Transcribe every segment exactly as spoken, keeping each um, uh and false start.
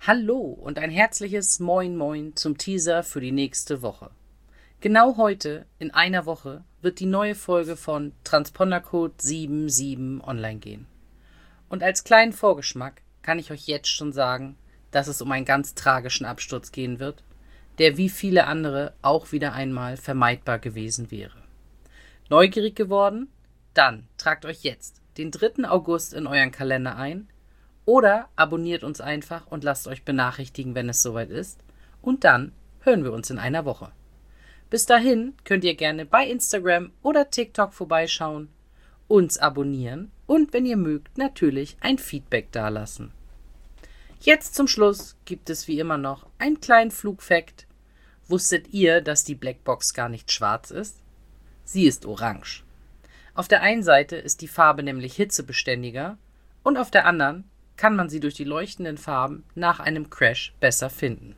Hallo und ein herzliches Moin Moin zum Teaser für die nächste Woche. Genau heute, in einer Woche, wird die neue Folge von Transpondercode sieben sieben online gehen. Und als kleinen Vorgeschmack kann ich euch jetzt schon sagen, dass es um einen ganz tragischen Absturz gehen wird, der wie viele andere auch wieder einmal vermeidbar gewesen wäre. Neugierig geworden? Dann tragt euch jetzt den dritten August in euren Kalender ein oder abonniert uns einfach und lasst euch benachrichtigen, wenn es soweit ist. Und dann hören wir uns in einer Woche. Bis dahin könnt ihr gerne bei Instagram oder TikTok vorbeischauen, uns abonnieren und, wenn ihr mögt, natürlich ein Feedback dalassen. Jetzt zum Schluss gibt es wie immer noch einen kleinen Flugfact. Wusstet ihr, dass die Blackbox gar nicht schwarz ist? Sie ist orange. Auf der einen Seite ist die Farbe nämlich hitzebeständiger und auf der anderen kann man sie durch die leuchtenden Farben nach einem Crash besser finden.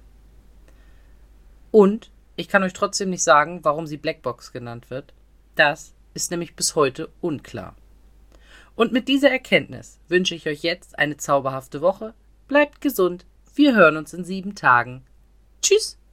Und ich kann euch trotzdem nicht sagen, warum sie Blackbox genannt wird. Das ist nämlich bis heute unklar. Und mit dieser Erkenntnis wünsche ich euch jetzt eine zauberhafte Woche. Bleibt gesund. Wir hören uns in sieben Tagen. Tschüss!